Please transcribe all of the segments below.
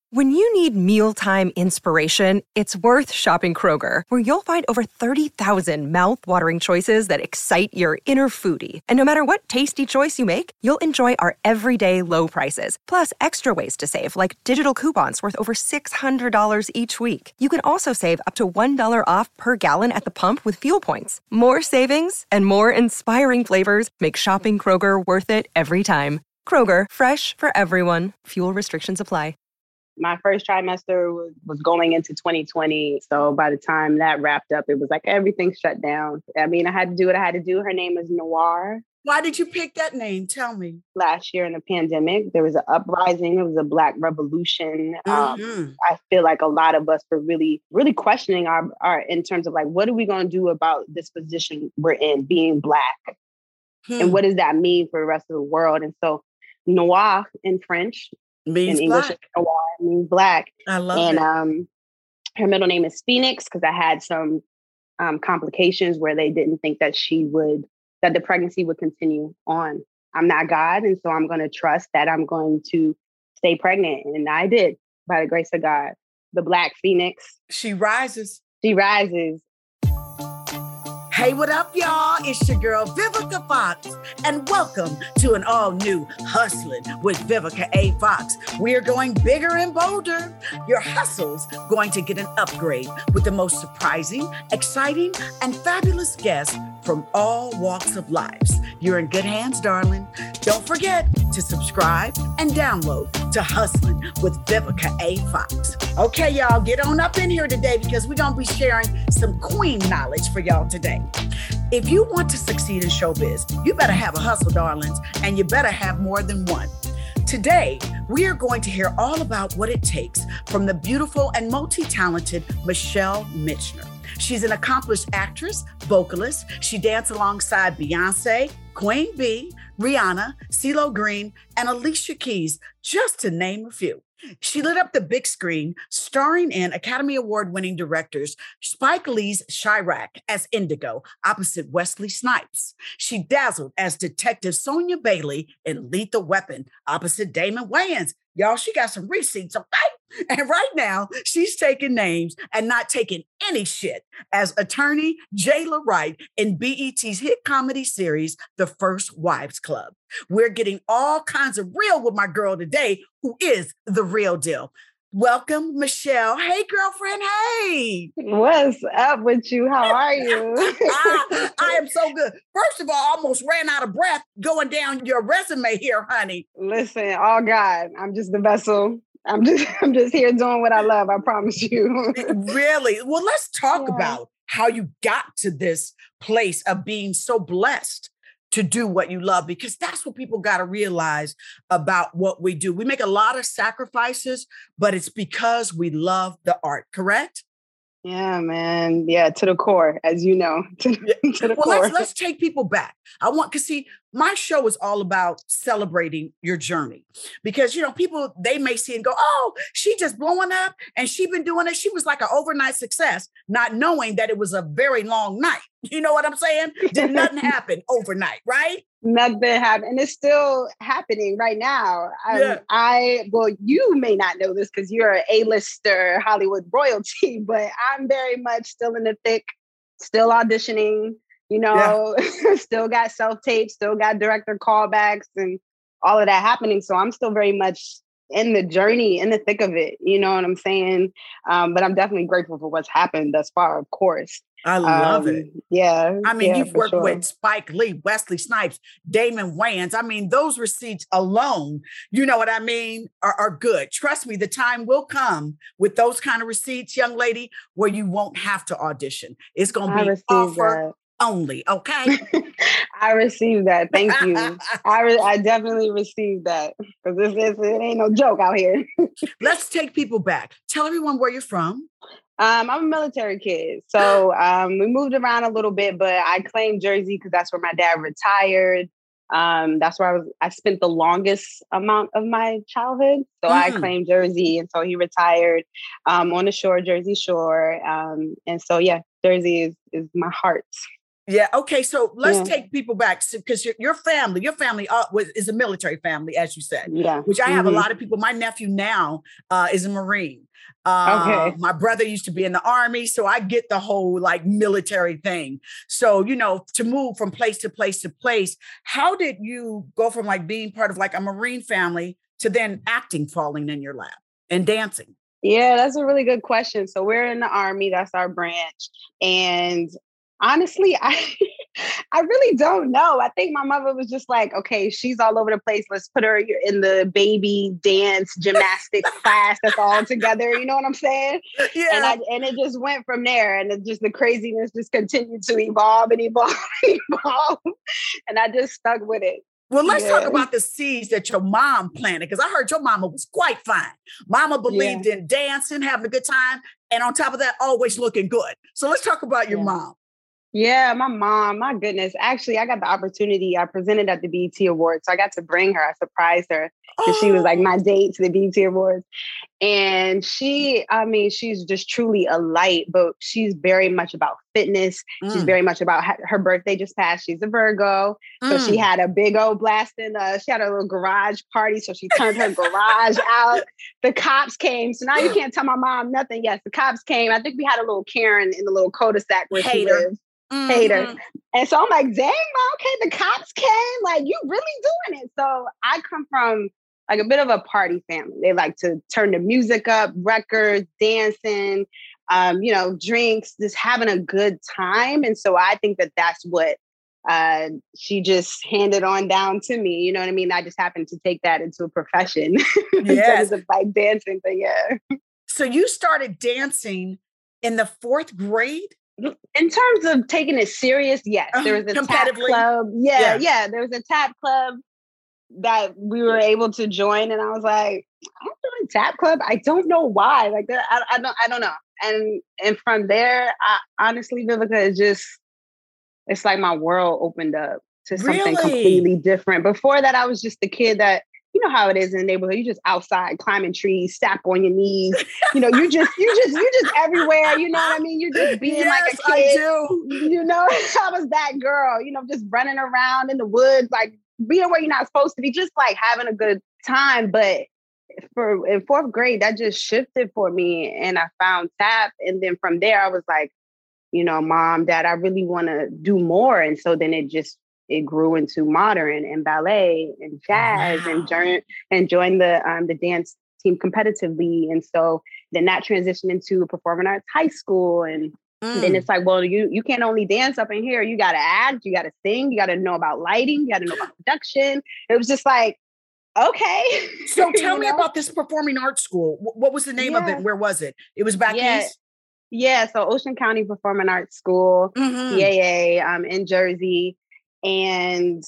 When you need mealtime inspiration, it's worth shopping Kroger, where you'll find over 30,000 mouth-watering choices that excite your inner foodie. And no matter what tasty choice you make, you'll enjoy our everyday low prices, plus extra ways to save, like digital coupons worth over $600 each week. You can also save up to $1 off per gallon at the pump with fuel points. More savings and more inspiring flavors make shopping Kroger worth it every time. Kroger, fresh for everyone. Fuel restrictions apply. My first trimester was going into 2020. So by the time that wrapped up, it was like everything shut down. I mean, I had to do what I had to do. Her name is Noir. Why did you pick that name? Tell me. Last year in the pandemic, there was an uprising. It was a Black revolution. I feel like a lot of us were really, really questioning our in terms of like, what are we going to do about this position we're in, being Black? And what does that mean for the rest of the world? And so Noir in French, means in English, Black. Noir means Black. I love it. Her middle name is Phoenix because I had some complications where they didn't think that that the pregnancy would continue on. I'm not God, and so I'm going to trust that I'm going to stay pregnant, and I did by the grace of God. The Black Phoenix. She rises. She rises. Hey, what up, y'all? It's your girl, Vivica Fox, and welcome to an all-new Hustling with Vivica A. Fox. We're going bigger and bolder. Your hustle's going to get an upgrade with the most surprising, exciting, and fabulous guests from all walks of lives. You're in good hands, darling. Don't forget to subscribe and download to Hustling with Vivica A. Fox. Okay, y'all, get on up in here today because we're going to be sharing some queen knowledge for y'all today. If you want to succeed in showbiz, you better have a hustle, darlings, and you better have more than one. Today, we are going to hear all about what it takes from the beautiful and multi-talented Michelle Mitchner. She's an accomplished actress, vocalist. She danced alongside Beyonce, Queen Bee, Rihanna, CeeLo Green, and Alicia Keys, just to name a few. She lit up the big screen, starring in Academy Award-winning directors Spike Lee's Chirac as Indigo, opposite Wesley Snipes. She dazzled as Detective Sonia Bailey in Lethal Weapon, opposite Damon Wayans. Y'all, she got some receipts, okay? And right now, she's taking names and not taking any shit as attorney Jayla Wright in BET's hit comedy series, The First Wives Club. We're getting all kinds of real with my girl today, who is the real deal. Welcome, Michelle. Hey, girlfriend. Hey. What's up with you? How are you? I am so good. First of all, I almost ran out of breath going down your resume here, honey. Listen, all God, I'm just the vessel. I'm just here doing what I love. I promise you. Really? Well, let's talk about how you got to this place of being so blessed to do what you love, because that's what people got to realize about what we do. We make a lot of sacrifices, but it's because we love the art, correct? Yeah, man. Yeah, to the core, as you know, to the core. Let's take people back. Because see, my show is all about celebrating your journey, because, you know, people, they may see and go, oh, she just blowing up and she been doing it. She was like an overnight success, not knowing that it was a very long night. You know what I'm saying? Did nothing happen overnight, right? Nothing happened. And it's still happening right now. You may not know this because you're an A-lister Hollywood royalty, but I'm very much still in the thick, still auditioning, still got self-tapes, still got director callbacks and all of that happening. So I'm still very much in the journey, in the thick of it. You know what I'm saying? But I'm definitely grateful for what's happened thus far, of course. I love it. Yeah. I mean, you've worked with Spike Lee, Wesley Snipes, Damon Wayans. I mean, those receipts alone, you know what I mean, are good. Trust me, the time will come with those kind of receipts, young lady, where you won't have to audition. It's going to be offer only, okay? I received that. Thank you. I definitely received that, because it ain't no joke out here. Let's take people back. Tell everyone where you're from. I'm a military kid. So we moved around a little bit, but I claimed Jersey because that's where my dad retired. That's where I spent the longest amount of my childhood. So I claimed Jersey until he retired on the shore, Jersey Shore. And so, yeah, Jersey is my heart. Yeah. Okay. So let's take people back because your family is a military family, as you said, which I have a lot of people. My nephew now is a Marine. Okay. My brother used to be in the Army. So I get the whole like military thing. So, to move from place to place to place, how did you go from like being part of like a Marine family to then acting falling in your lap and dancing? Yeah, that's a really good question. So we're in the Army, that's our branch. And honestly, I really don't know. I think my mother was just like, okay, she's all over the place. Let's put her in the baby dance gymnastics class that's all together. You know what I'm saying? Yeah. And it just went from there. And the craziness just continued to evolve and evolve and evolve. And I just stuck with it. Well, let's talk about the seeds that your mom planted, because I heard your mama was quite fine. Mama believed in dancing, having a good time, and on top of that, always looking good. So let's talk about your mom. Yeah, my mom, my goodness. Actually, I got the opportunity. I presented at the BET Awards. So I got to bring her. I surprised her because she was like my date to the BET Awards. And she's just truly a light, but she's very much about fitness. She's very much about her birthday just passed. She's a Virgo. So she had a big old blasting. She had a little garage party. So she turned her garage out. The cops came. So now you can't tell my mom nothing. Yes, the cops came. I think we had a little Karen in the little cul-de-sac where she lived. Hater. And so I'm like, dang, Mom, okay, the cops came. Like, you really doing it. So I come from like a bit of a party family. They like to turn the music up, records, dancing, drinks, just having a good time. And so I think that that's what she just handed on down to me. You know what I mean? I just happened to take that into a profession in terms of like dancing. But yeah. So you started dancing in the 4th grade? In terms of taking it serious, yes. There was a tap club. Yeah. There was a tap club that we were able to join. And I was like, I'm doing tap club. I don't know why. Like I don't know. And from there, honestly, Vivica, it's like my world opened up to something completely different. Before that, I was just the kid that, you know how it is in the neighborhood. You just outside climbing trees, step on your knees. You just everywhere. You know what I mean? You're just being like a kid. I do. I was that girl, just running around in the woods, like being where you're not supposed to be, just like having a good time. But in 4th grade, that just shifted for me. And I found tap. And then from there, I was like, Mom, Dad, I really want to do more. And so then it grew into modern and ballet and jazz and joined the dance team competitively. And so then that transitioned into a performing arts high school. And then it's like, well, you can't only dance up in here. You got to act, you got to sing, you got to know about lighting, you got to know about production. It was just like, okay. So tell me about this performing arts school. What was the name of it? Where was it? It was back east? Yeah. So Ocean County Performing Arts School, CAA, in Jersey. And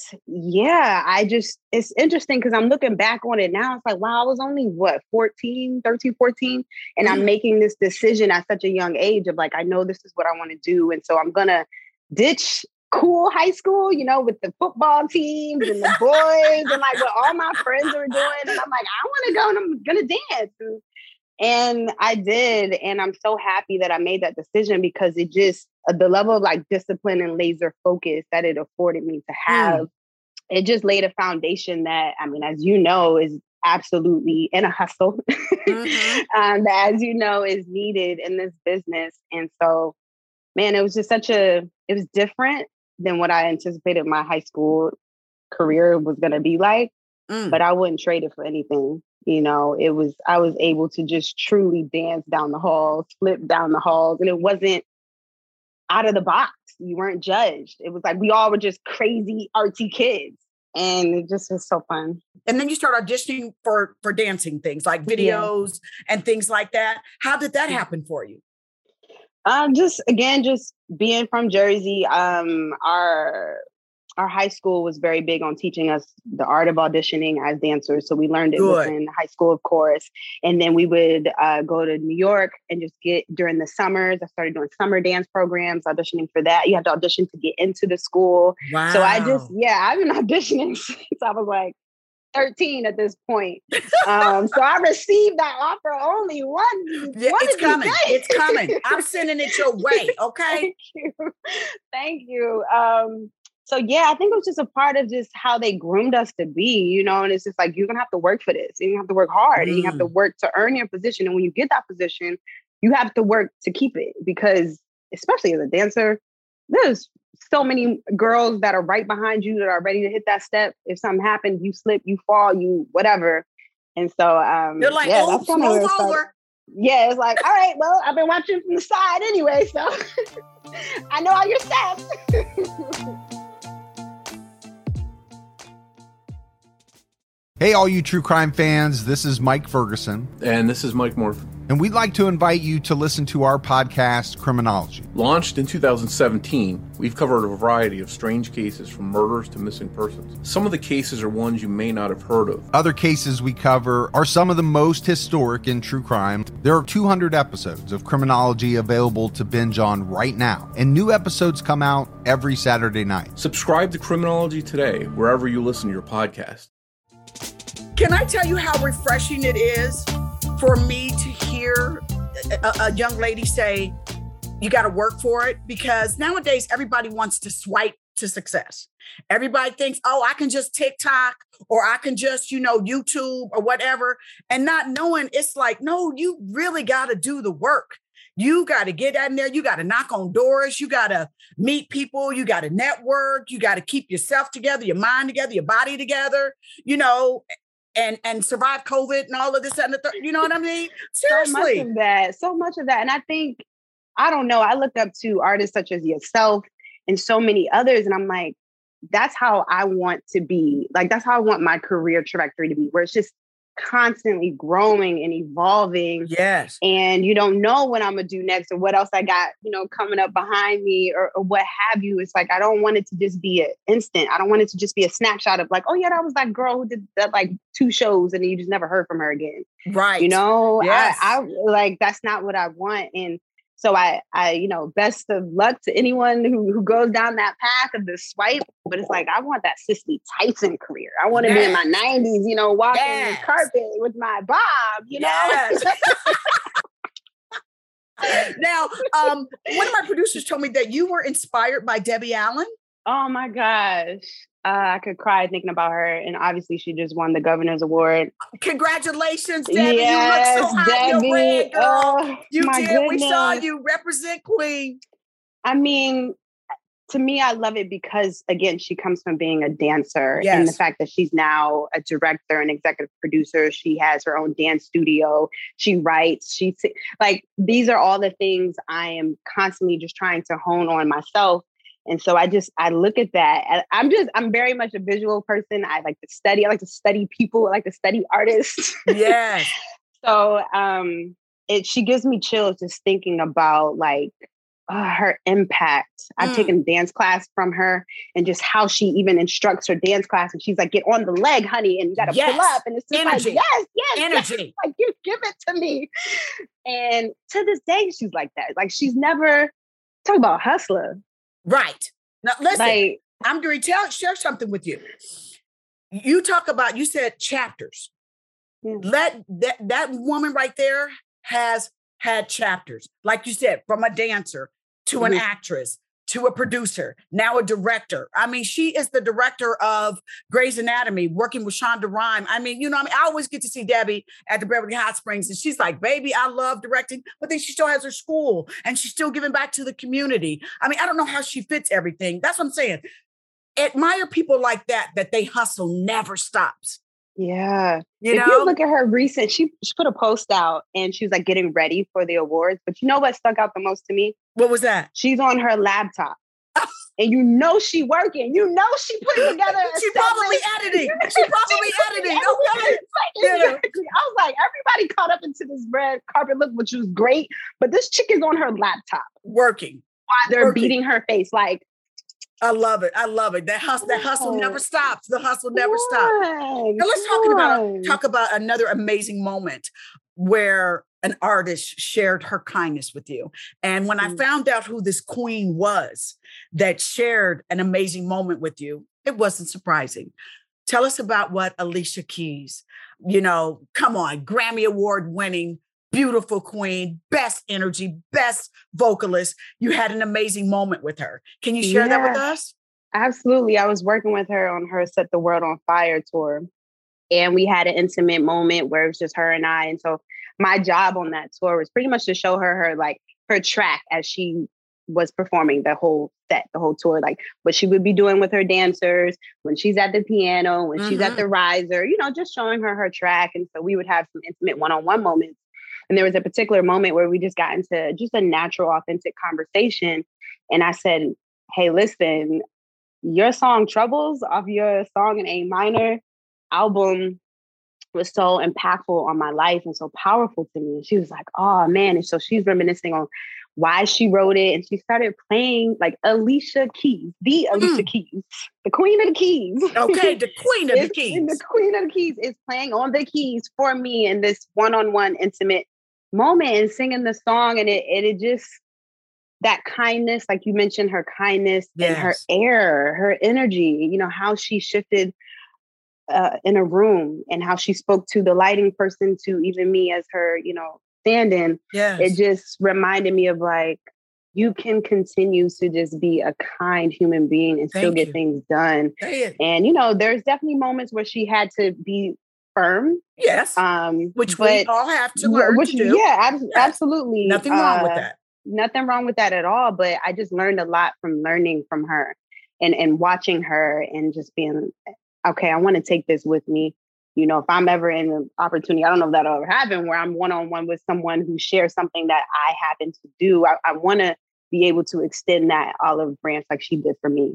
it's interesting because I'm looking back on it now. It's like, wow, I was only 13, 14. And I'm making this decision at such a young age of like, I know this is what I want to do. And so I'm going to ditch cool high school, with the football teams and the boys and like what all my friends were doing. And I'm like, I want to go and I'm going to dance. And I did. And I'm so happy that I made that decision because it just, the level of like discipline and laser focus that it afforded me to have, it just laid a foundation that, as you know, is absolutely in a hustle, that, as you know, is needed in this business. And so, man, it was just it was different than what I anticipated my high school career was going to be like, but I wouldn't trade it for anything. I was able to just truly dance down the halls, flip down the halls, and it wasn't out of the box. You weren't judged. It was like we all were just crazy artsy kids, and it just was so fun. And then you start auditioning for dancing things like videos and things like that. How did that happen for you? Just being from Jersey, our high school was very big on teaching us the art of auditioning as dancers. So we learned it within high school, of course. And then we would go to New York and just during the summers, I started doing summer dance programs, auditioning for that. You have to audition to get into the school. Wow. So I've been auditioning since I was like 13 at this point. So I received that offer only one. It's coming. It's coming. I'm sending it your way. Okay. Thank you. So yeah, I think it was just a part of just how they groomed us to be, and it's just like, you're going to have to work for this. And you have to work hard and you have to work to earn your position. And when you get that position, you have to work to keep it, because especially as a dancer, there's so many girls that are right behind you that are ready to hit that step. If something happens, you slip, you fall, you whatever. And so they're like, oh, move over. Yeah, it's like, all right, well, I've been watching from the side anyway, so I know all your steps. Hey, all you true crime fans, this is Mike Ferguson. And this is Mike Morphin. And we'd like to invite you to listen to our podcast, Criminology. Launched in 2017, we've covered a variety of strange cases from murders to missing persons. Some of the cases are ones you may not have heard of. Other cases we cover are some of the most historic in true crime. There are 200 episodes of Criminology available to binge on right now, and new episodes come out every Saturday night. Subscribe to Criminology today, wherever you listen to your podcast. Can I tell you how refreshing it is for me to hear a young lady say, you got to work for it? Because nowadays, everybody wants to swipe to success. Everybody thinks, oh, I can just TikTok or I can just, YouTube or whatever. And not knowing, it's like, no, you really got to do the work. You got to get in there. You got to knock on doors. You got to meet people. You got to network. You got to keep yourself together, your mind together, your body together, and survive COVID and all of this and the third. You know what I mean? Seriously. So much of that. And I think, I don't know, I look up to artists such as yourself and so many others. And I'm like, that's how I want to be. Like, that's how I want my career trajectory to be, where it's just constantly growing and evolving. Yes. And you don't know what I'm going to do next or what else I got, coming up behind me or what have you. It's like, I don't want it to just be an instant. I don't want it to just be a snapshot of like, oh yeah, that was that girl who did that like 2 shows and you just never heard from her again. Right. Yes. I like, that's not what I want. And so I best of luck to anyone who goes down that path of the swipe. But it's like, I want that Cicely Tyson career. I want to be in my 90s, walking the carpet with my bob, Yes. Now, one of my producers told me that you were inspired by Debbie Allen. Oh my gosh. I could cry thinking about her. And obviously she just won the Governor's Award. Congratulations, Debbie. Yes, you look so hot. Debbie. You're red, girl. You did. Goodness. We saw you represent Queen. I mean, to me, I love it because, again, she comes from being a dancer and the fact that she's now a director and executive producer. She has her own dance studio. She writes. These are all the things I am constantly just trying to hone on myself. And so I look at that. I'm very much a visual person. I like to study people. I like to study artists. Yes. So she gives me chills just thinking about her impact. I've taken dance class from her and just how she even instructs her dance class. And she's like, get on the leg, honey. And you got to pull up. And it's just energy. Like, yes. Energy. Like, you give it to me. And to this day, she's like that. Like, she's never talk about hustler. Right. Now, listen, I'm going to share something with you. You said chapters. Yeah. That woman right there has had chapters. Like you said, from a dancer to an actress to a producer, now a director. I mean, she is the director of Grey's Anatomy, working with Shonda Rhimes. I mean, I always get to see Debbie at the Beverly Hot Springs, and she's like, baby, I love directing, but then she still has her school, and she's still giving back to the community. I mean, I don't know how she fits everything. That's what I'm saying. Admire people like that they hustle never stops. Yeah. If you look at her recent, she put a post out and she was like getting ready for the awards. But you know what stuck out the most to me? What was that? She's on her laptop. And she working. She putting together. She probably editing. Okay. Exactly. I was like, everybody caught up into this red carpet look, which was great. But this chick is on her laptop. Working. While they're beating her face. Like, I love it. That hustle never stops. The hustle never stops. Now let's talk about another amazing moment where an artist shared her kindness with you. And when I found out who this queen was that shared an amazing moment with you, it wasn't surprising. Tell us about what Alicia Keys, come on, Grammy Award winning, beautiful queen, best energy, best vocalist. You had an amazing moment with her. Can you share that with us? Absolutely. I was working with her on her Set the World on Fire tour. And we had an intimate moment where it was just her and I. And so my job on that tour was pretty much to show her her track as she was performing the whole set, the whole tour, like what she would be doing with her dancers, when she's at the piano, when she's at the riser, just showing her track. And so we would have some intimate one-on-one moments. And there was a particular moment where we just got into just a natural, authentic conversation. And I said, hey, listen, your song Troubles off your song in A minor album was so impactful on my life and so powerful to me. And she was like, oh man. And so she's reminiscing on why she wrote it. And she started playing like Alicia Keys, the Alicia Keys, the queen of the keys. Okay, the queen of the keys. The queen of the keys is playing on the keys for me in this one-on-one intimate moment and singing the song. And it just, that kindness, like you mentioned, her kindness and her air, her energy, how she shifted in a room and how she spoke to the lighting person, to even me as her, stand-in. Yes. It just reminded me of like, you can continue to just be a kind human being and still get things done. And, there's definitely moments where she had to be firm. Yes. Which we all have to learn to do. Yeah, absolutely. Nothing wrong with that. Nothing wrong with that at all. But I just learned a lot from learning from her and watching her and just being, okay, I want to take this with me. If I'm ever in an opportunity, I don't know if that'll ever happen, where I'm one-on-one with someone who shares something that I happen to do. I want to be able to extend that olive branch like she did for me.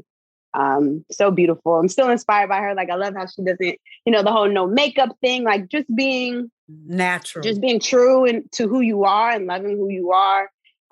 So beautiful. I'm still inspired by her. Like, I love how she doesn't, the whole no makeup thing, like just being natural, just being true and to who you are and loving who you are.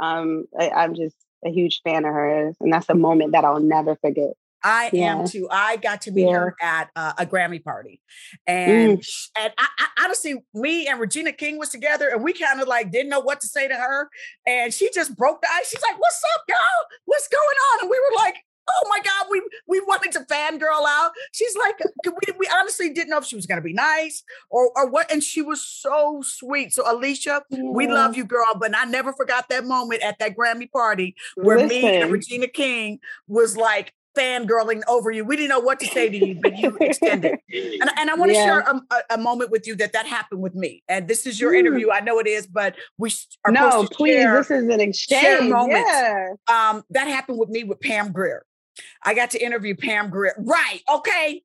I'm just a huge fan of hers. And that's a moment that I'll never forget. I am too. I got to meet her at a Grammy party. And I honestly, me and Regina King was together and we kind of like didn't know what to say to her. And she just broke the ice. She's like, what's up, y'all? What's going on? And we were like, oh my God, we wanted to fangirl out. She's like, we honestly didn't know if she was going to be nice or what. And she was so sweet. So Alicia, we love you, girl. But I never forgot that moment at that Grammy party where me and Regina King was like, fangirling over you. We didn't know what to say to you, but you extended. And I want to share a moment with you that happened with me. And this is your interview. I know it is, but we are supposed to share. This is an exchange. Moments. That happened with me with Pam Grier. I got to interview Pam Grier. Right. Okay.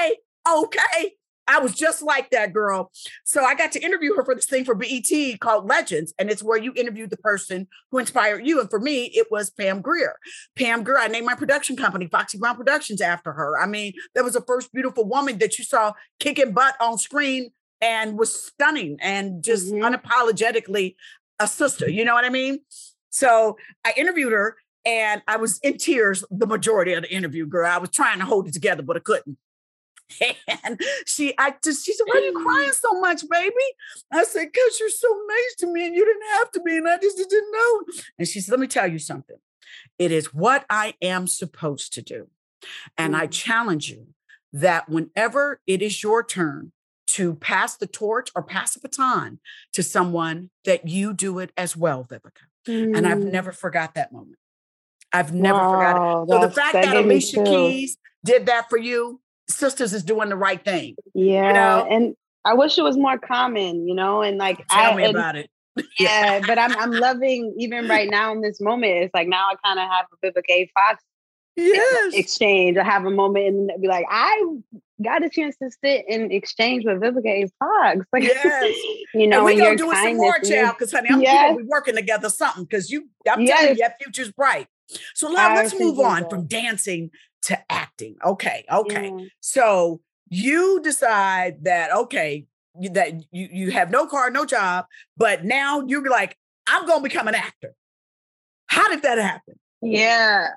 I was just like that, girl. So I got to interview her for this thing for BET called Legends. And it's where you interview the person who inspired you. And for me, it was Pam Grier. Pam Grier, I named my production company, Foxy Brown Productions, after her. I mean, that was the first beautiful woman that you saw kicking butt on screen and was stunning and just unapologetically a sister. You know what I mean? So I interviewed her and I was in tears the majority of the interview, girl. I was trying to hold it together, but I couldn't. And she said, why are you crying so much, baby? I said, because you're so nice to me and you didn't have to be. And I just didn't know. And she said, let me tell you something. It is what I am supposed to do. And I challenge you that whenever it is your turn to pass the torch or pass the baton to someone, that you do it as well, Vivica. And I've never forgot that moment. I've never forgot it. So the fact that Alicia Keys did that for you, Sisters is doing the right thing. Yeah. And I wish it was more common, and like, tell me about it. Yeah. But I'm loving even right now in this moment. It's like, now I kind of have a Vivica A. Fox exchange. I have a moment and be like, I got a chance to sit and exchange with Vivica A. Fox. Like, and we're going to do it some more, child, because honey, I'm going to be working together something because I'm telling you, your future's bright. So now let's move on from dancing to acting. Okay. So you decide that, that you have no car, no job, but now you're like, I'm going to become an actor. How did that happen? Yeah.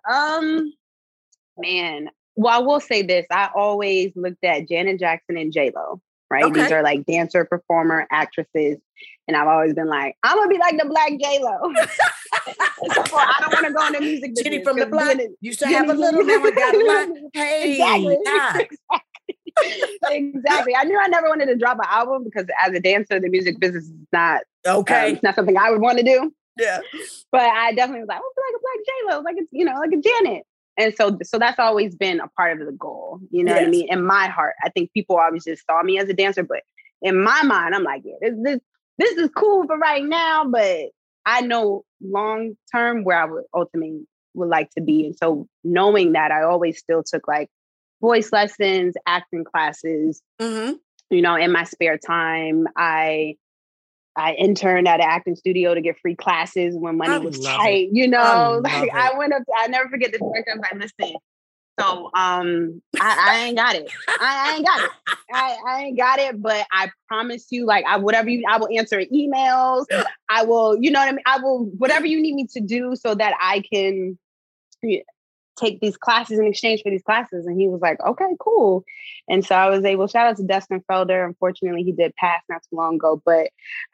Man. Well, I will say this. I always looked at Janet Jackson and J-Lo, right? Okay. These are like dancer, performer, actresses. And I've always been like, I'm going to be like the Black J-Lo. So I don't want to go into music business. Jenny from the Block used to have a little, now I got a lot. Hey, exactly. Exactly. I knew I never wanted to drop an album because as a dancer, the music business is not it's not something I would want to do. Yeah. But I definitely was like, oh, like a Black J-Lo, like it's, like a Janet. And so that's always been a part of the goal. You know what I mean? In my heart, I think people always just saw me as a dancer, but in my mind, I'm like, yeah, this is cool for right now, but I know long term where I would ultimately would like to be. And so knowing that, I always still took like voice lessons, acting classes, in my spare time. I interned at an acting studio to get free classes when money was tight, I went up, I never forget the director. I was like, listen, so I ain't got it. I ain't got it. I ain't got it, but I promise you, like I will answer emails. I will, you know what I mean? I will, whatever you need me to do so that I can take these classes in exchange for these classes. And he was like, okay, cool. And so I was able, shout out to Dustin Felder. Unfortunately, he did pass not too long ago, but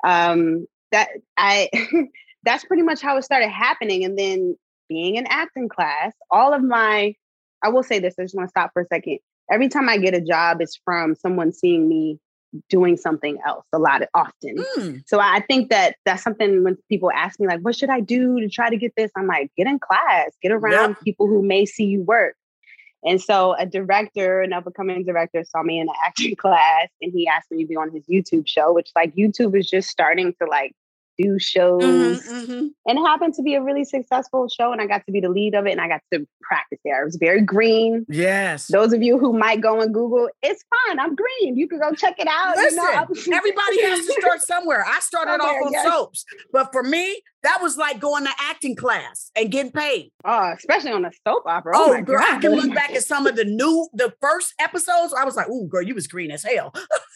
that's pretty much how it started happening. And then being in acting class, I will say this, I just want to stop for a second. Every time I get a job, it's from someone seeing me doing something else often. So I think that's something when people ask me like, what should I do to try to get this? I'm like, get in class, get around people who may see you work. And so an up-and-coming director saw me in the acting class and he asked me to be on his YouTube show, which like YouTube is just starting to like do shows. And it happened to be a really successful show and I got to be the lead of it and I got to practice there. It was very green. Yes. Those of you who might go and Google, it's fun. I'm green. You can go check it out. Listen, everybody has to start somewhere. I started off on soaps, but for me, that was like going to acting class and getting paid. Oh, especially on a soap opera. Oh my girl, God. I can look back at some of the first episodes. I was like, "Ooh, girl, you was green as hell."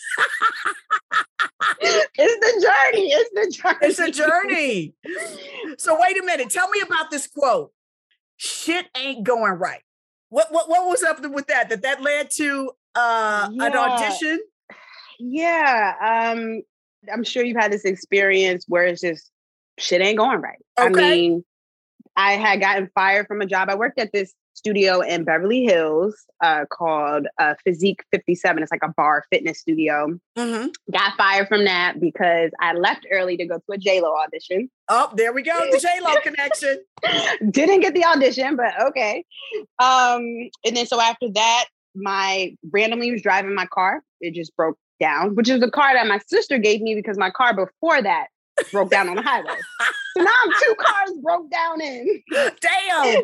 It's a journey. So wait a minute. Tell me about this quote. Shit ain't going right. What was up with that? That led to an audition? Yeah. I'm sure you've had this experience where it's just shit ain't going right. Okay. I mean, I had gotten fired from a job. I worked at this studio in Beverly Hills called Physique 57. It's like a bar fitness studio. Got fired from that because I left early to go to a J-Lo audition. Oh, there we go. The J-Lo connection. Didn't get the audition, but okay. And then so after that, randomly was driving my car. It just broke down, which is the car that my sister gave me because my car before that broke down on the highway. So now I'm 2 cars broke down in. Damn.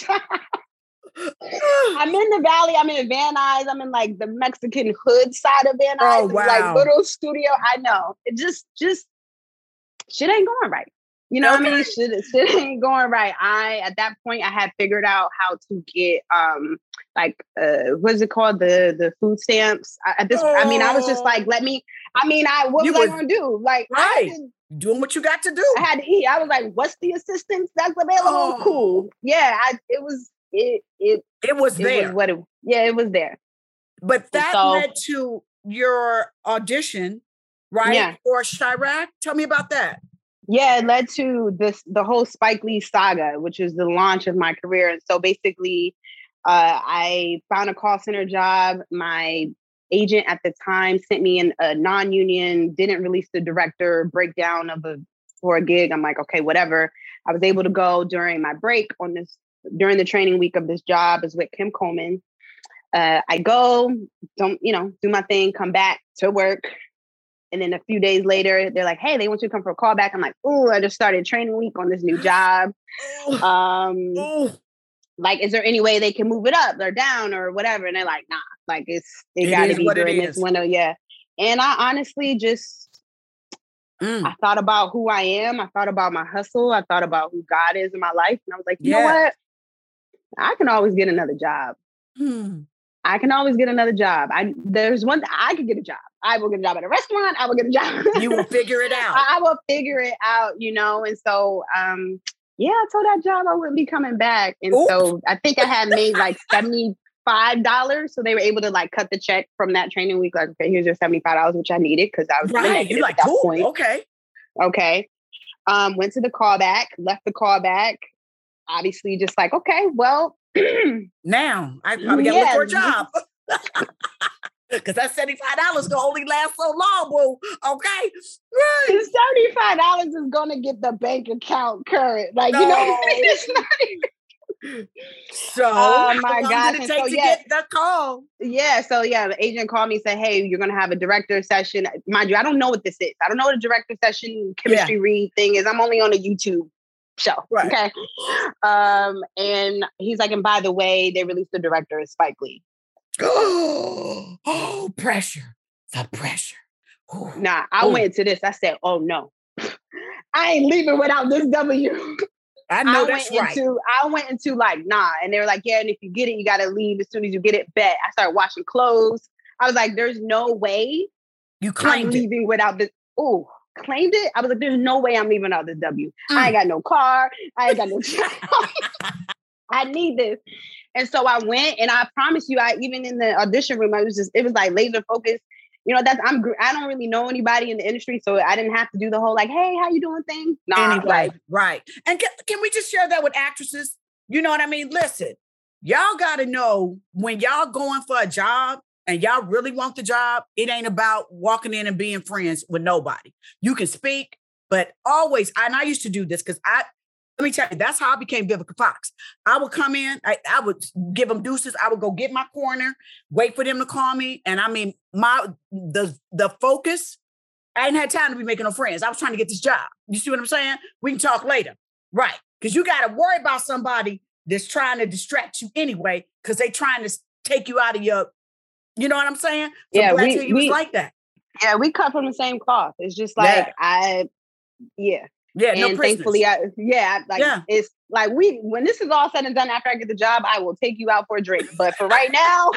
I'm in the valley. I'm in Van Nuys. I'm in like the Mexican hood side of Van Nuys. Oh, wow. Like little studio. I know. It just shit ain't going right. You know what I mean? Shit ain't going right. At that point, I had figured out how to get what's it called? The food stamps. I was just like, what was I gonna do? Like, right. Doing what you got to do. I had to eat. I was like, what's the assistance that's available? Oh. Cool. Yeah, it was there. It was there. But that led to your audition, right? Yeah. For Chiraq. Tell me about that. Yeah, it led to the whole Spike Lee saga, which is the launch of my career. And so basically, I found a call center job. My agent at the time sent me in a non-union, didn't release the director breakdown for a gig. I'm like, okay, whatever. I was able to go during my break during the training week of this job is with Kim Coleman. I go, do my thing, come back to work. And then a few days later, they're like, hey, they want you to come for a callback. I'm like, ooh, I just started training week on this new job. Like, is there any way they can move it up or down or whatever? And they're like, nah, like it got to be during this window. Yeah. And I honestly just, I thought about who I am. I thought about my hustle. I thought about who God is in my life. And I was like, you know what? I can always get another job. I can always get another job. There's one, I could get a job. I will get a job at a restaurant. I will get a job. You will figure it out. I will figure it out, And so, I told that job I wouldn't be coming back. And so I think I had made like $75. So they were able to like cut the check from that training week. Like, okay, here's your $75, which I needed because I was right. You're like, cool. Point. Okay. Went to the callback, left the callback. Obviously, just like, okay, well, now I probably got to look for a job. Because that $75 can only last so long, boo. Okay? Right. $75 is going to get the bank account current. Like, no. You know what I mean? It's not even... So, how long did it take to get that call? Yeah. So, the agent called me and said, hey, you're going to have a director session. Mind you, I don't know what this is. I don't know what a director session chemistry read thing is. I'm only on a YouTube show. Right. Okay. And he's like, and by the way, they released the director as Spike Lee. Oh, pressure. The pressure. Ooh. Nah, I went to this. I said, oh, no. I ain't leaving without this W. I know that's right. I went into like, nah. And they were like, yeah, and if you get it, you got to leave as soon as you get it. Bet. I started washing clothes. I was like, there's no way you claimed I'm leaving without this. Ooh, claimed it? I was like, there's no way I'm leaving without this W. I ain't got no car. I ain't got no job. I need this. And so I went, and I promise you, even in the audition room, it was like laser focused. You know, I don't really know anybody in the industry, so I didn't have to do the whole like, hey, how you doing thing? Nah, anyway, right. And can we just share that with actresses? You know what I mean? Listen, y'all got to know when y'all going for a job and y'all really want the job, it ain't about walking in and being friends with nobody. You can speak, but always, and I used to do this because let me tell you, that's how I became Vivica Fox. I would come in, I would give them deuces. I would go get my corner, wait for them to call me. And I mean, the focus, I didn't have time to be making no friends. I was trying to get this job. You see what I'm saying? We can talk later. Right. Because you got to worry about somebody that's trying to distract you anyway, because they trying to take you out of your, you know what I'm saying? So yeah, we was like that. Yeah, we cut from the same cloth. It's just like, Yeah, and no prisoners. thankfully, it's like when this is all said and done, after I get the job, I will take you out for a drink. But for right now,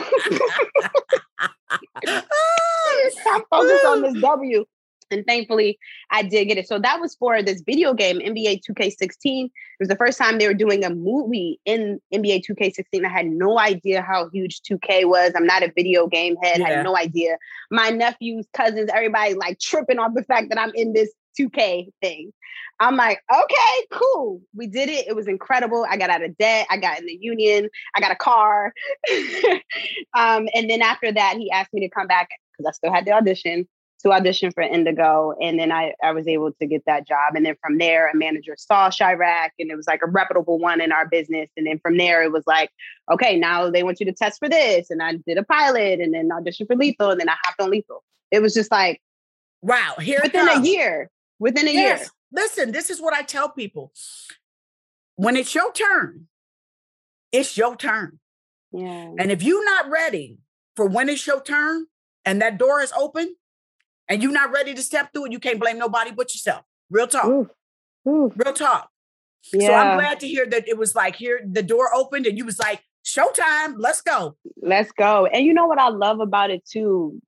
I'm focused on this W. And thankfully, I did get it. So that was for this video game, NBA 2K16. It was the first time they were doing a movie in NBA 2K16. I had no idea how huge 2K was. I'm not a video game head. I had no idea. My nephews, cousins, everybody like tripping off the fact that I'm in this 2K thing. I'm like, okay, cool. We did it. It was incredible. I got out of debt. I got in the union. I got a car. And then after that, he asked me to come back because I still had the audition for Indigo. And then I was able to get that job. And then from there, a manager saw Chirac, and it was like a reputable one in our business. And then from there, it was like, okay, now they want you to test for this. And I did a pilot and then auditioned for Lethal. And then I hopped on Lethal. It was just like, wow, here within a year. Listen, this is what I tell people. When it's your turn, it's your turn. Yeah. And if you're not ready for when it's your turn and that door is open and you're not ready to step through it, you can't blame nobody but yourself. Real talk. Ooh. Real talk. Yeah. So I'm glad to hear that it was like here, the door opened and you was like, showtime, let's go. Let's go. And you know what I love about it too?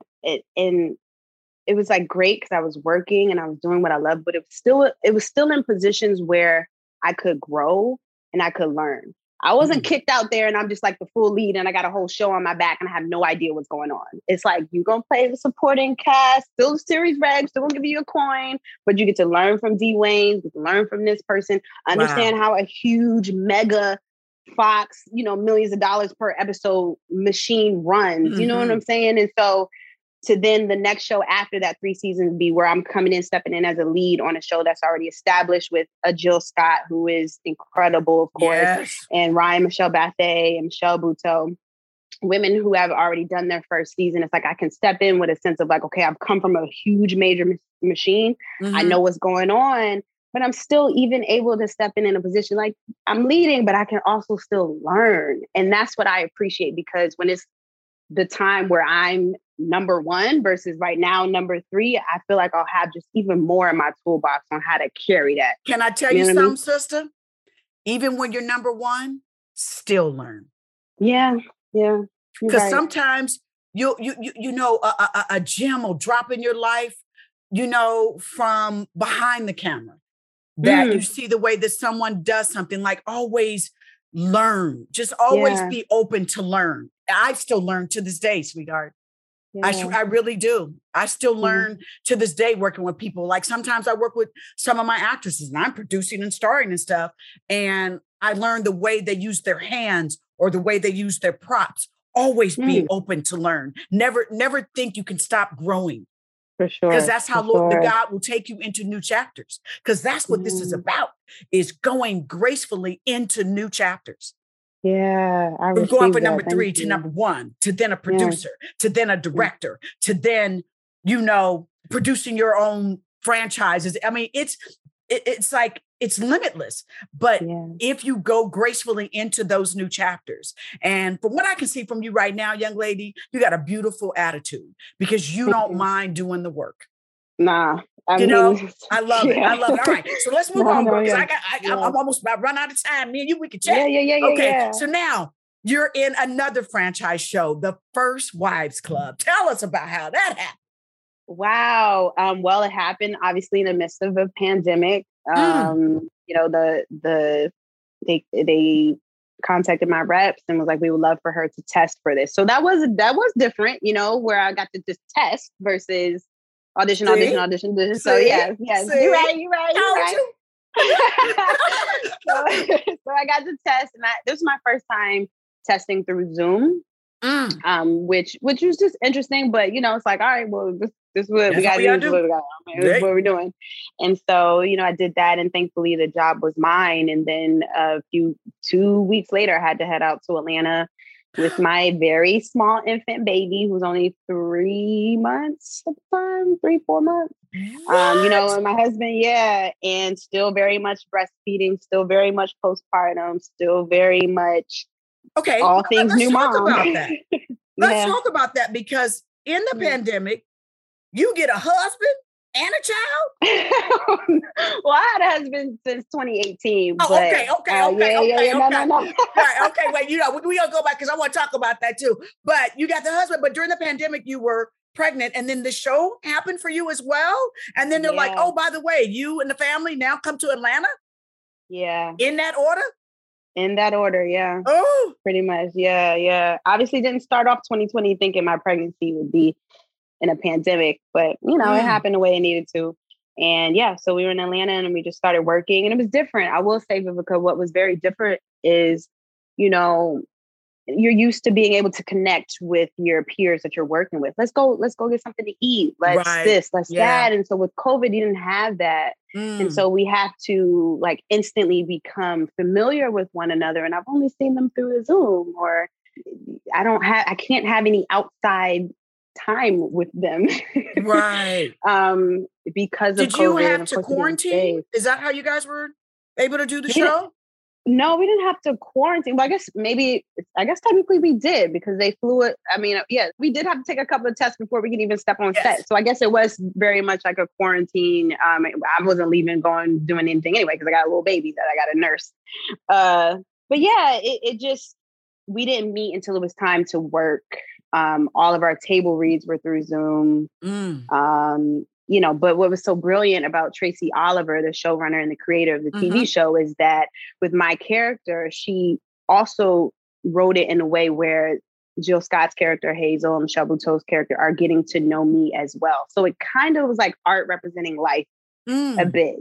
It was like great because I was working and I was doing what I loved, but it was still in positions where I could grow and I could learn. I wasn't kicked out there and I'm just like the full lead and I got a whole show on my back and I have no idea what's going on. It's like, you're going to play the supporting cast, still series regs, still going to give you a coin, but you get to learn from D. Wayne, you get to learn from this person, understand how a huge mega Fox, millions of dollars per episode machine runs, you know what I'm saying? And so to then the next show after that 3 seasons be where I'm stepping in as a lead on a show that's already established with a Jill Scott, who is incredible, of course, and Ryan Michelle Bathe and Michelle Buteau, women who have already done their first season. It's like I can step in with a sense of like, okay, I've come from a huge major machine. I know what's going on, but I'm still even able to step in a position like I'm leading, but I can also still learn. And that's what I appreciate, because when it's the time where I'm number 1 versus right now number 3, I feel like I'll have just even more in my toolbox on how to carry that. Can I tell you something, sister? Even when you're number 1, still learn. Yeah. Because sometimes you know a gem will drop in your life, from behind the camera, that you see the way that someone does something. Like, always learn. Just always be open to learn. I still learn to this day, sweetheart. Yeah. I really do. I still learn to this day working with people. Like sometimes I work with some of my actresses and I'm producing and starring and stuff. And I learn the way they use their hands or the way they use their props Always be open to learn. Never think you can stop growing. For sure. Because that's how the God will take you into new chapters. Because that's what this is about, is going gracefully into new chapters. Yeah. From going from number 3 to number 1, to then a producer, to then a director, to then, producing your own franchises. I mean, it's like, it's limitless. But if you go gracefully into those new chapters, and from what I can see from you right now, young lady, you got a beautiful attitude because you don't mind doing the work. Nah. I love it. I love it. All right. So let's move on, because I'm almost about run out of time. Me and you, we can chat. Yeah. Okay. So now you're in another franchise show, The First Wives Club. Tell us about how that happened. Wow. Well, it happened obviously in the midst of a pandemic. They contacted my reps and was like, we would love for her to test for this. So that was different, where I got to just test versus audition. So yes, you're right. So I got to test, and this was my first time testing through Zoom, which was just interesting. But it's like, all right, well, this is what we got to do. This is what we're doing. And so, I did that, and thankfully the job was mine. And then 2 weeks later, I had to head out to Atlanta with my very small infant baby, who's only 3 months at the time, 3-4 months. And my husband, and still very much breastfeeding, still very much postpartum, still very much all things new mom. Let's talk about that, because in the pandemic, you get a husband and a child? Well, I had a husband since 2018. Oh, but, okay. No. Right, okay, wait, we're going to go back because I want to talk about that too. But you got the husband, but during the pandemic, you were pregnant, and then the show happened for you as well? And then they're like, oh, by the way, you and the family now come to Atlanta? Yeah. In that order? In that order, yeah. Oh. Pretty much, yeah. Obviously didn't start off 2020 thinking my pregnancy would be in a pandemic, but it happened the way it needed to. And so we were in Atlanta and we just started working, and it was different. I will say, Vivica, what was very different is, you're used to being able to connect with your peers that you're working with. Let's go get something to eat. Let's that. And so with COVID, you didn't have that. And so we have to like instantly become familiar with one another. And I've only seen them through a Zoom, or I can't have any outside time with them. Right. Because of COVID. Did you have to quarantine? Is that how you guys were able to do the show? No, we didn't have to quarantine. But I guess technically we did, because they flew it. I mean, we did have to take a couple of tests before we could even step on set. So I guess it was very much like a quarantine. I wasn't doing anything anyway, because I got a little baby that I got to nurse. But it just, we didn't meet until it was time to work. All of our table reads were through Zoom. But what was so brilliant about Tracy Oliver, the showrunner and the creator of the TV show, is that with my character, she also wrote it in a way where Jill Scott's character, Hazel, and Michelle Buteau's character are getting to know me as well. So it kind of was like art representing life a bit,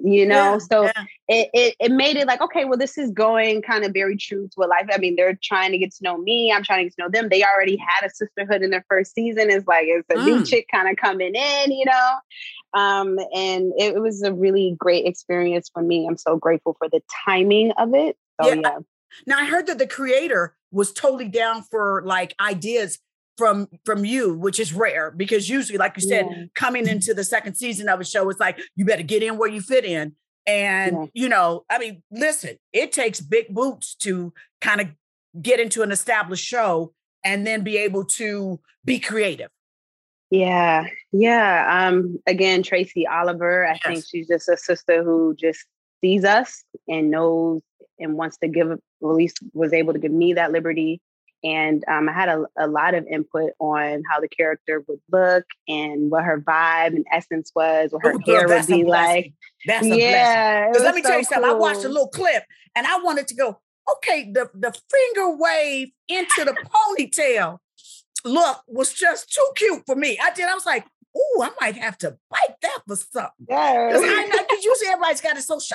It made it like, okay, well, this is going kind of very true to a life. I mean, they're trying to get to know me. I'm trying to get to know them. They already had a sisterhood in their first season. It's like, it's a new chick kind of coming in, and it was a really great experience for me. I'm so grateful for the timing of it. So, Now, I heard that the creator was totally down for like ideas from you, which is rare, because usually, like you said, coming into the second season of a show, it's like, you better get in where you fit in. And, listen, it takes big boots to kind of get into an established show and then be able to be creative. Yeah. Again, Tracy Oliver, I think she's just a sister who just sees us and knows and wants to give, at least was able to give me that liberty. And I had a lot of input on how the character would look and what her vibe and essence was, what her hair would be like. That's a blessing. Because let me tell you something. I watched a little clip and I wanted to go, okay, the finger wave into the ponytail look was just too cute for me. I was like, ooh, I might have to bite that for something. Yeah. Because usually everybody's got it so shellac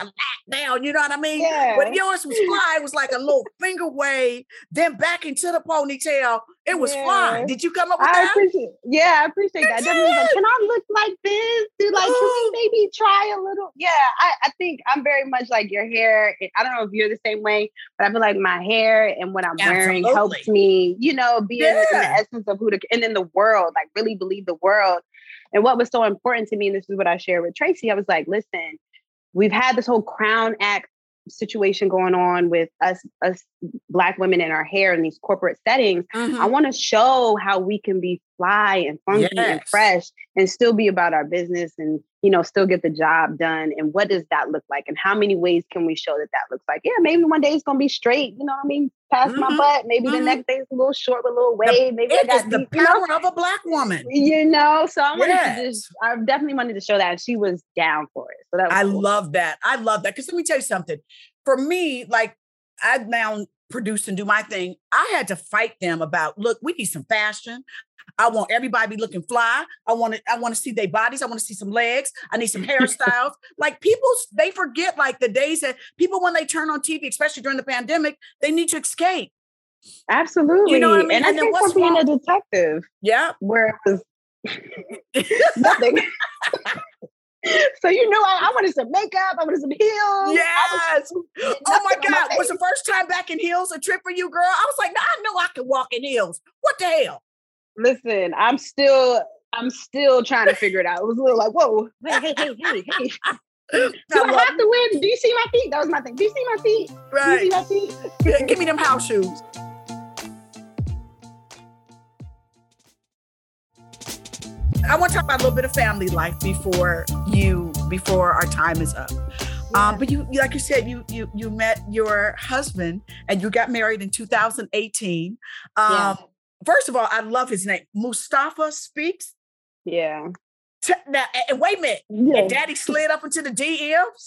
down. You know what I mean? Yeah. But yours was fly. It was like a little finger wave, then back into the ponytail. It was fly. Did you come up with that? I appreciate that. Definitely like, can I look like this? Can we maybe try a little? Yeah, I think I'm very much like your hair. I don't know if you're the same way, but I feel like my hair and what I'm wearing helps me, be in the essence of and in the world, like really believe the world. And what was so important to me, and this is what I shared with Tracy, I was like, listen, we've had this whole Crown Act situation going on with us Black women in our hair in these corporate settings. Mm-hmm. I want to show how we can be fly and funky and fresh and still be about our business and, still get the job done. And what does that look like? And how many ways can we show that looks like? Yeah, maybe one day it's going to be straight, past my butt. Maybe the next day it's a little short with a little wave. Maybe I got the power of a Black woman. So I definitely wanted to show that. And she was down for it. So that was cool. Love that. I love that. Because let me tell you something. For me, like I now produce and do my thing. I had to fight them about, look, we need some fashion. I want everybody to be looking fly. I want to see their bodies. I want to see some legs. I need some hairstyles. Like people, they forget like the days that people, when they turn on TV, especially during the pandemic, they need to escape. Absolutely. You know what I mean? And I think what's being a detective. Yeah. Whereas nothing. So I wanted some makeup. I wanted some heels. Yes. Oh my God. Was the first time back in heels a trip for you, girl? I was like, no, I know I can walk in heels. What the hell? Listen, I'm still trying to figure it out. It was a little like, whoa, hey. Do I have to wear? Do you see my feet? That was my thing. Do you see my feet? Right. Do you see my feet? Give me them house shoes. I want to talk about a little bit of family life before our time is up. But you, like you said, you met your husband and you got married in 2018. First of all, I love his name, Mustafa Speaks. Yeah. Now, and wait a minute. Yeah. And Daddy slid up into the DMs.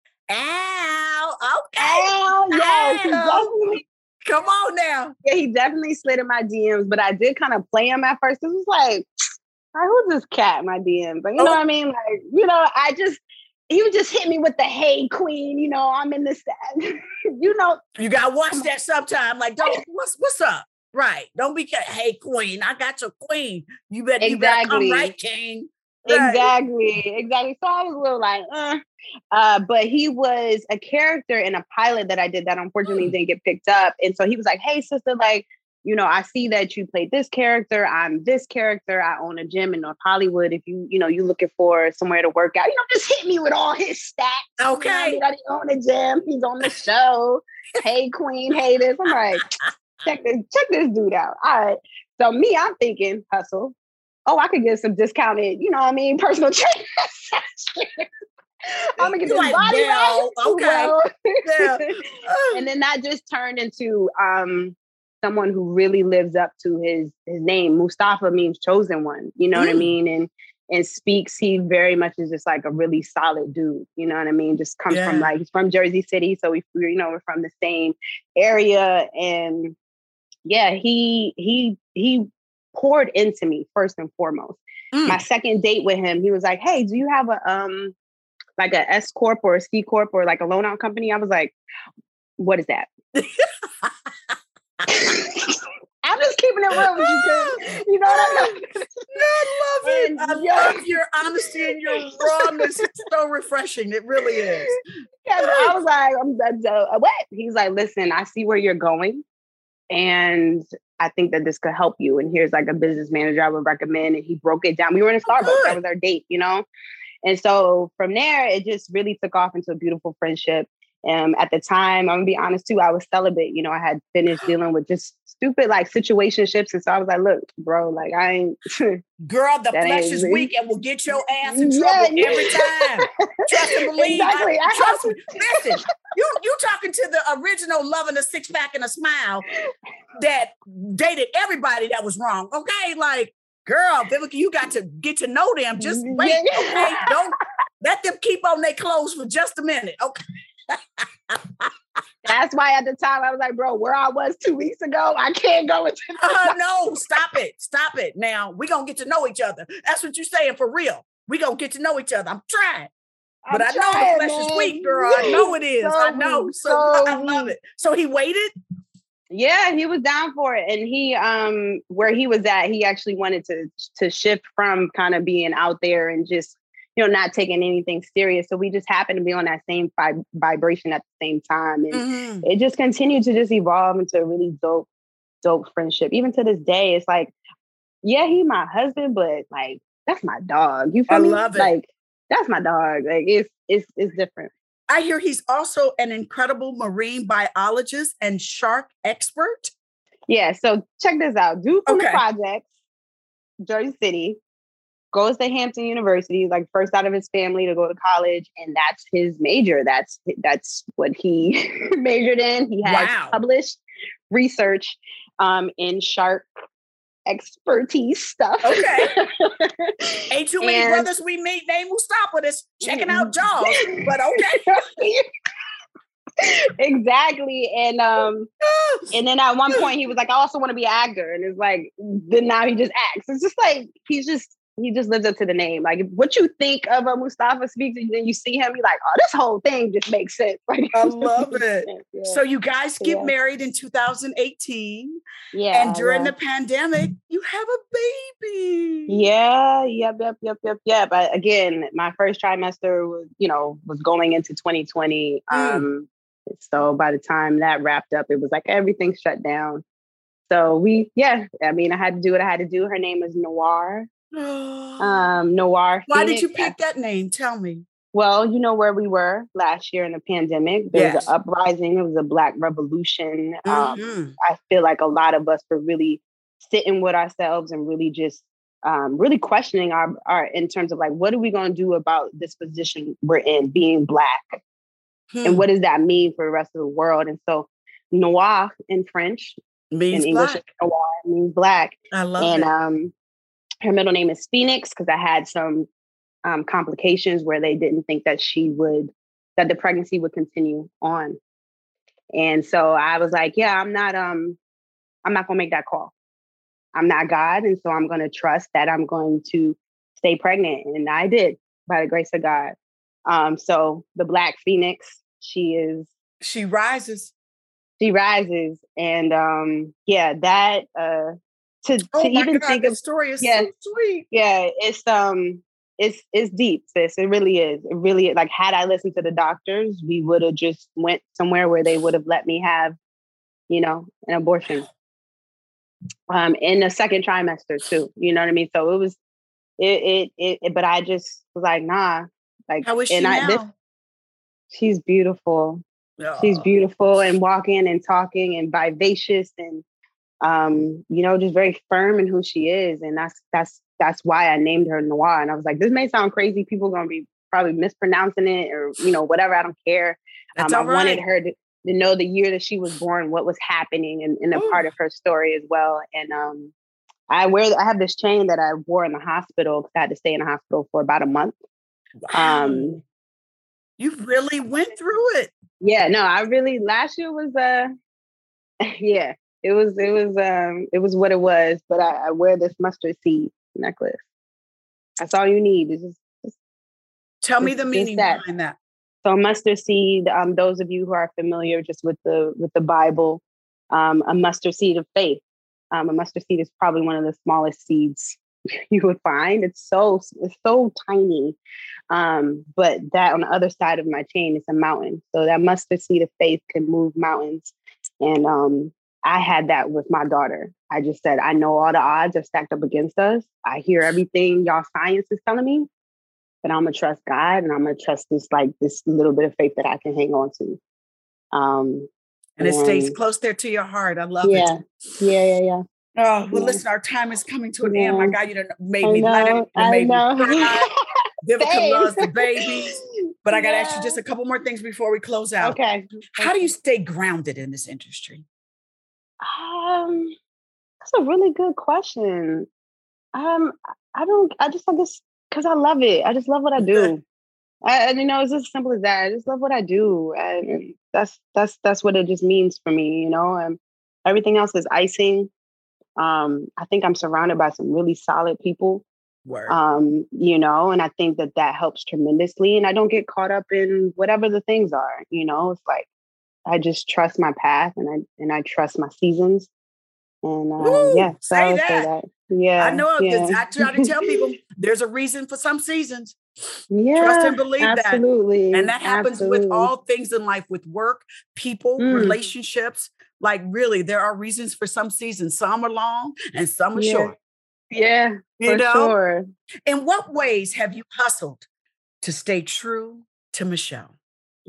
Ow. Okay. Ow, yes. Ow. Come on now. Yeah, he definitely slid in my DMs, but I did kind of play him at first. It was like, who's this cat in my DMs? Like, you know what I mean? Like, he would just hit me with the hey queen, I'm in this, You gotta watch that sometime. Like, what's up? Right. Don't be hey queen. I got your queen. You better come right, king. Right. Exactly. So I was a little like, but he was a character in a pilot that I did that unfortunately didn't get picked up. And so he was like, hey sister, like, I see that you played this character. I'm this character. I own a gym in North Hollywood. If you're looking for somewhere to work out, just hit me with all his stats. Okay. He own a gym. He's on the show. Hey, queen. Hey, this. I'm like, check this dude out. All right. So me, I'm thinking hustle. Oh, I could get some discounted, personal training session. I'm gonna get this body right. Okay. And then that just turned into someone who really lives up to his name. Mustafa means chosen one, what I mean? And Speaks, he very much is just like a really solid dude, you know what I mean? Just comes from he's from Jersey City. So we're from the same area. And yeah, he poured into me first and foremost. My second date with him, he was like, hey, do you have a like a S Corp or a C Corp or like a loan out company? I was like, what is that? I'm just keeping it real with you, you know what I mean? I love it. I love your honesty and your rawness. It's so refreshing. It really is. Yeah, I was like, what? He's like, listen, I see where you're going. And I think that this could help you. And here's like a business manager I would recommend. And he broke it down. We were in a Starbucks. That was our date, And so from there, it just really took off into a beautiful friendship. At the time, I'm gonna be honest too, I was celibate. I had finished dealing with just stupid like situationships. And so I was like, look, bro, like I ain't girl, the flesh is weak and will get your ass in trouble every time. Trust and believe. Exactly. Trust me. Listen, you talking to the original loving a six pack and a smile that dated everybody that was wrong. Okay, like girl, Vivica, you got to get to know them. Just wait. Okay, don't let them keep on their clothes for just a minute. Okay. That's why at the time I was like, bro, where I was 2 weeks ago, I can't go into no, stop it. Now we're going to get to know each other. That's what you're saying for real. We're going to get to know each other. I'm trying. But I know the flesh is weak, girl. I know it is. I know. So I love it. So he waited? Yeah, he was down for it. And he, where he was at, he actually wanted to shift from kind of being out there and just, not taking anything serious. So we just happened to be on that same vibration at the same time. And it just continued to just evolve into a really dope friendship. Even to this day, it's like, yeah, he my husband, but like, that's my dog. You feel me? I love it. Like, that's my dog. Like, it's different. I hear he's also an incredible marine biologist and shark expert. Yeah, so check this out. Dude from the projects, Jersey City, goes to Hampton University, like first out of his family to go to college, and that's his major. That's what he majored in. He has published research in shark expertise stuff. Okay. Ain't too many brothers we meet named Mustafa that's checking out Jaws, but okay. Exactly. And then at one point he was like, I also want to be an actor. And it's like, then now he just acts. It's just like, he just lives up to the name. Like what you think of a Mustafa Speaks, and then you see him, you're like, oh, this whole thing just makes sense. Like, I love it. Yeah. So you guys get married in 2018. Yeah. And during the pandemic, you have a baby. Yeah. Yep. But again, my first trimester was going into 2020. So by the time that wrapped up, it was like everything shut down. So I had to do what I had to do. Her name is Noir. Noir. Why did you pick that name? Tell me. Well, you know where we were last year in the pandemic. There was an uprising. It was a Black revolution. I feel like a lot of us were really sitting with ourselves and really just really questioning our in terms of like, what are we going to do about this position we're in, being Black? And what does that mean for the rest of the world? And so Noir in French means in English, Noir means Black. I love it. Her middle name is Phoenix because I had some complications where they didn't think that that the pregnancy would continue on. And so I was like, yeah, I'm not gonna make that call. I'm not God. And so I'm going to trust that I'm going to stay pregnant. And I did, by the grace of God. So the Black Phoenix, she rises. She rises. And that to even think of story is so sweet. Yeah, it's deep, sis. It really is. It really is. Like, had I listened to the doctors, we would have just went somewhere where they would have let me have, an abortion. In the second trimester too. You know what I mean? So it was but I just was like, nah. Like, how is she now? She's beautiful. Oh. She's beautiful and walking and talking and vivacious and just very firm in who she is. And that's why I named her Noir. And I was like, this may sound crazy. People are going to be probably mispronouncing it or, whatever. I don't care. I wanted her to know the year that she was born, what was happening and a part of her story as well. And I have this chain that I wore in the hospital because I had to stay in the hospital for about a month. Wow. You really went through it. Yeah, no, last year was it was what it was, but I wear this mustard seed necklace. That's all you need. Tell me the meaning behind that. So mustard seed, those of you who are familiar just with the Bible, a mustard seed of faith. A mustard seed is probably one of the smallest seeds you would find. It's so tiny. But that on the other side of my chain is a mountain. So that mustard seed of faith can move mountains. And I had that with my daughter. I just said, I know all the odds are stacked up against us. I hear everything y'all science is telling me, but I'm gonna trust God and I'm gonna trust this little bit of faith that I can hang on to. And it stays close there to your heart. I love it. Yeah. Oh, well, listen, our time is coming to an end. My God, you done made me laugh. You made me cry. Vivica loves the babies. But I got to ask you just a couple more things before we close out. Okay. How do you stay grounded in this industry? That's a really good question. I just because I love it. I just love what I do. It's as simple as that. I just love what I do. And that's what it just means for me, everything else is icing. I think I'm surrounded by some really solid people. Word. And I think that helps tremendously. And I don't get caught up in whatever the things are, it's like, I just trust my path and I trust my seasons. And so say that. Yeah. I know because I try to tell people there's a reason for some seasons. Yeah. Trust and believe absolutely. that. And that happens with all things in life, with work, people, relationships. Like really, there are reasons for some seasons. Some are long and some are short. Yeah, for sure. In what ways have you hustled to stay true to Michelle?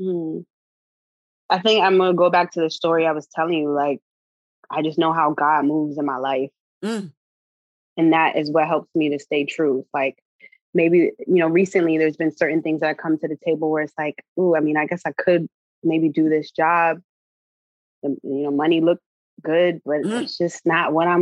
I think I'm going to go back to the story I was telling you. Like, I just know how God moves in my life. And that is what helps me to stay true. Like, maybe, recently there's been certain things that come to the table where it's like, I guess I could maybe do this job. Money looked good, but it's just not what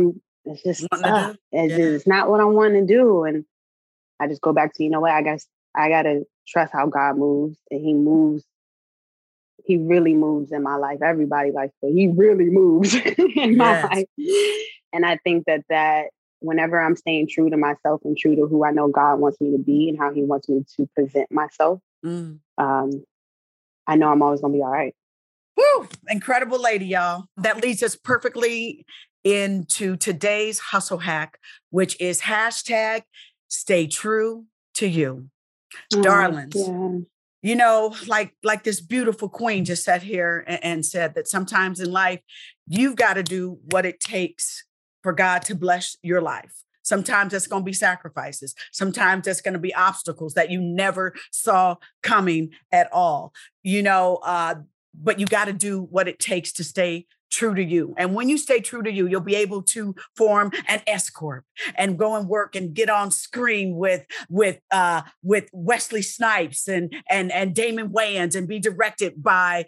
it's not what I want to do. And I just go back to, I guess I got to trust how God moves, and he really moves in my life, everybody's life, but he really moves in my life. And I think that whenever I'm staying true to myself and true to who I know God wants me to be and how he wants me to present myself, I know I'm always going to be all right. Woo! Incredible lady, y'all. That leads us perfectly into today's hustle hack, which is hashtag stay true to you. Darlings, like this beautiful queen just sat here and said that sometimes in life, you've got to do what it takes for God to bless your life. Sometimes that's going to be sacrifices. Sometimes that's going to be obstacles that you never saw coming at all. But you got to do what it takes to stay true to you. And when you stay true to you, you'll be able to form an S Corp and go and work and get on screen with Wesley Snipes and Damon Wayans and be directed by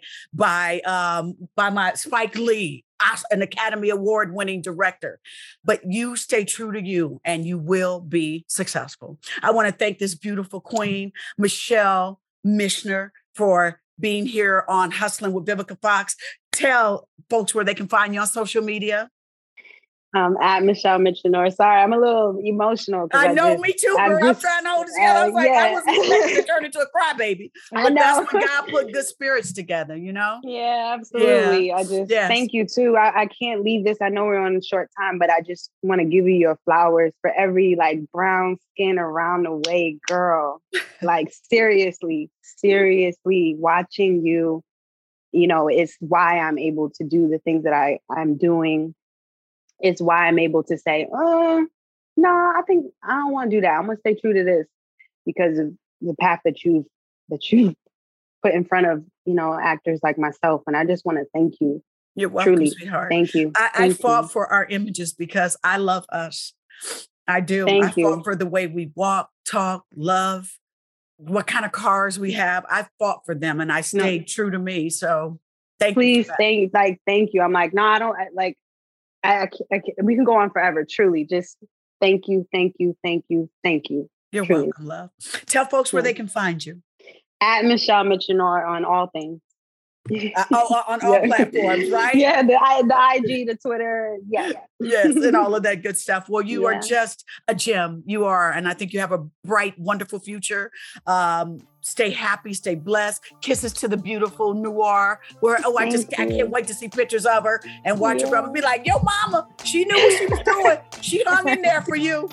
my Spike Lee, an Academy Award winning director. But you stay true to you and you will be successful. I want to thank this beautiful queen, Michelle Michener, for being here on Hustling with Vivica Fox. Tell folks where they can find you on social media. At Michelle Michener. Sorry, I'm a little emotional. I know, me too, girl. I'm trying to hold it together. I was like, I wasn't expecting to turn into a crybaby. But that's when God put good spirits together, Yeah, absolutely. Yeah. I just thank you too. I can't leave this. I know we're on a short time, but I just want to give you your flowers for every brown skin around the way, girl. Seriously, watching you, it's why I'm able to do the things that I'm doing. It's why I'm able to say, no, I think I don't want to do that. I'm going to stay true to this because of the path that you've put in front of, actors like myself. And I just want to thank you. You're welcome, truly. Sweetheart. Thank you. I fought for our images because I love us. I do. I fought for the way we walk, talk, love, what kind of cars we have. I fought for them and I stayed true to me. So thank you. Please, thank you. I'm like, no, I don't I we can go on forever. Truly, just thank you. You're welcome, love. Tell folks where they can find you. At Michelle Michener on all things. On all platforms, right? Yeah, the IG, the Twitter, yes, and all of that good stuff. Well, you are just a gem. You are, and I think you have a bright, wonderful future. Stay happy, stay blessed. Kisses to the beautiful Noir. I can't wait to see pictures of her and watch her grow up and be like, yo, mama, she knew what she was doing. She hung in there for you.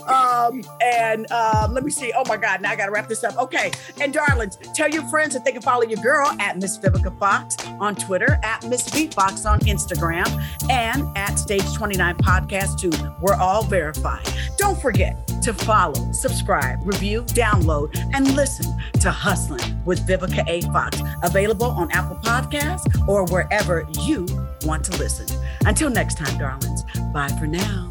Let me see. Oh my God, now I got to wrap this up. Okay. And darlings, tell your friends that they can follow your girl at Miss Vivica Fox on Twitter, at Miss V Fox on Instagram, and at Stage 29 Podcast too. We're all verified. Don't forget to follow, subscribe, review, download, and listen to Hustling with Vivica A. Fox, available on Apple Podcasts or wherever you want to listen. Until next time, darlings, bye for now.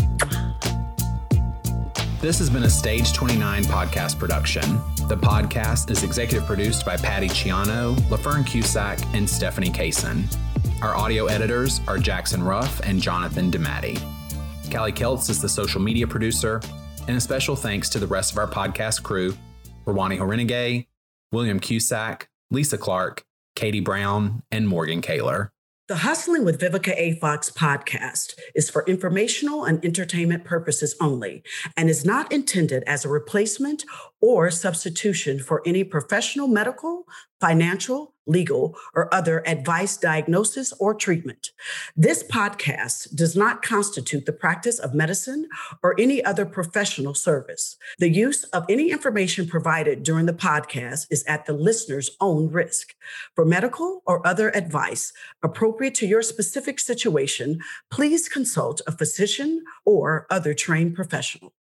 This has been a Stage 29 podcast production. The podcast is executive produced by Patty Ciano, LaFern Cusack, and Stephanie Kaysen. Our audio editors are Jackson Ruff and Jonathan DeMatti. Callie Keltz is the social media producer, and a special thanks to the rest of our podcast crew, Rawani Horenegay, William Cusack, Lisa Clark, Katie Brown, and Morgan Kaler. The Hustling with Vivica A. Fox podcast is for informational and entertainment purposes only and is not intended as a replacement or substitution for any professional medical, financial, legal, or other advice, diagnosis, or treatment. This podcast does not constitute the practice of medicine or any other professional service. The use of any information provided during the podcast is at the listener's own risk. For medical or other advice appropriate to your specific situation, please consult a physician or other trained professional.